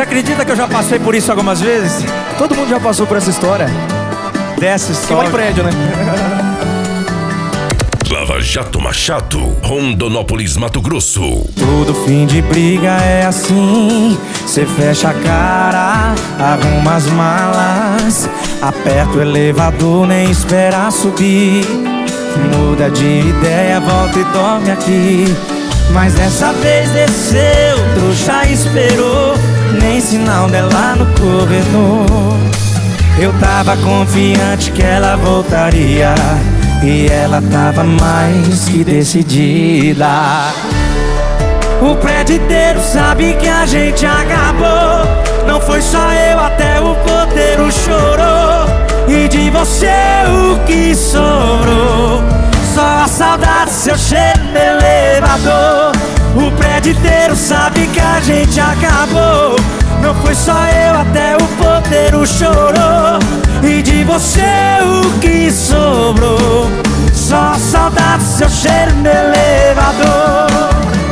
Você acredita que eu já passei por isso algumas vezes? Todo mundo já passou por essa história. Dessa Tem um história. prédio, né? Lava Jato Machado, Rondonópolis, Mato Grosso. Todo fim de briga é assim. Cê fecha a cara, arruma as malas, aperta o elevador, nem espera subir. Muda de ideia, volta e dorme aqui. Mas dessa vez desceu, trouxa esperou, nem sinal dela no corredor. Eu tava confiante que ela voltaria, e ela tava mais que decidida. O prédio inteiro sabe que a gente acabou. Não foi só eu, até o porteiro chorou. E de você o que sobrou? Só a saudade, seu cheiro no elevador. O prédio inteiro sabe que a gente acabou. Não foi só eu, até o porteiro chorou. E de você o que sobrou? Só a saudade, seu cheiro no elevador.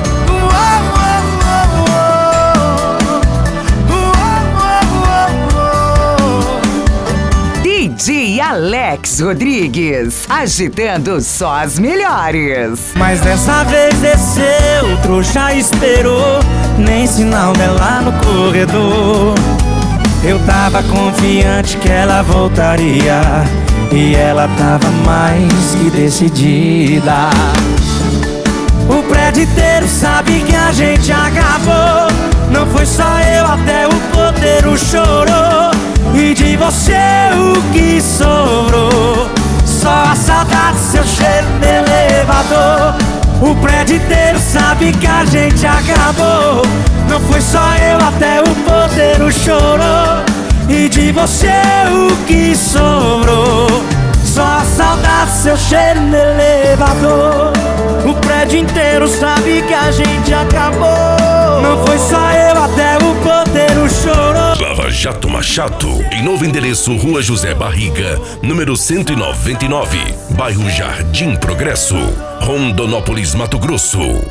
DJ Alex Rodrigues, agitando só as melhores. Mas dessa vez desceu, trouxa esperou, nem sinal dela no corredor. Eu tava confiante que ela voltaria, e ela tava mais que decidida. O prédio inteiro sabe que a gente acabou. Não foi só eu, até o porteiro chorou. E de você o que sobrou? Só a saudade, seu cheiro no elevador. O prédio inteiro sabe que a gente acabou. Não foi só eu, até o porteiro chorou. E de você o que sobrou? Só a saudade, seu cheiro no elevador. O prédio inteiro sabe que a gente acabou. Não foi só eu, até o porteiro chorou. Lava Jato Machado, em novo endereço, Rua José Barriga, número 199, bairro Jardim Progresso, Rondonópolis, Mato Grosso.